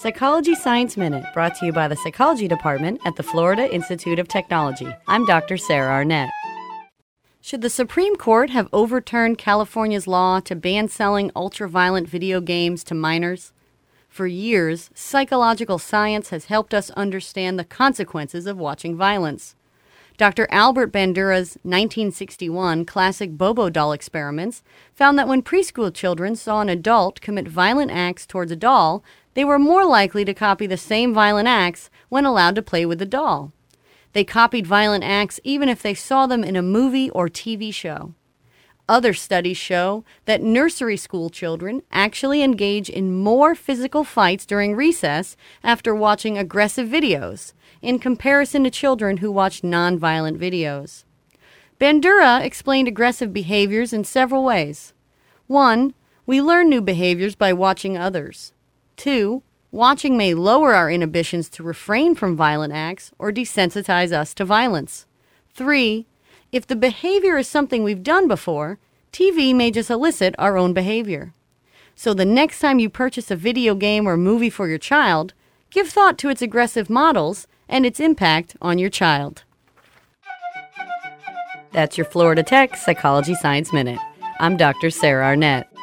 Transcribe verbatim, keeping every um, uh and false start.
Psychology Science Minute, brought to you by the Psychology Department at the Florida Institute of Technology. I'm Doctor Sarah Arnett. Should the Supreme Court have overturned California's law to ban selling ultra-violent video games to minors? For years, psychological science has helped us understand the consequences of watching violence. Doctor Albert Bandura's nineteen sixty-one classic Bobo doll experiments found that when preschool children saw an adult commit violent acts towards a doll, they were more likely to copy the same violent acts when allowed to play with the doll. They copied violent acts even if they saw them in a movie or T V show. Other studies show that nursery school children actually engage in more physical fights during recess after watching aggressive videos, in comparison to children who watch nonviolent videos. Bandura explained aggressive behaviors in several ways. One, we learn new behaviors by watching others. Two, watching may lower our inhibitions to refrain from violent acts or desensitize us to violence. Three, if the behavior is something we've done before, T V may just elicit our own behavior. So the next time you purchase a video game or movie for your child, give thought to its aggressive models and its impact on your child. That's your Florida Tech Psychology Science Minute. I'm Doctor Sarah Arnett.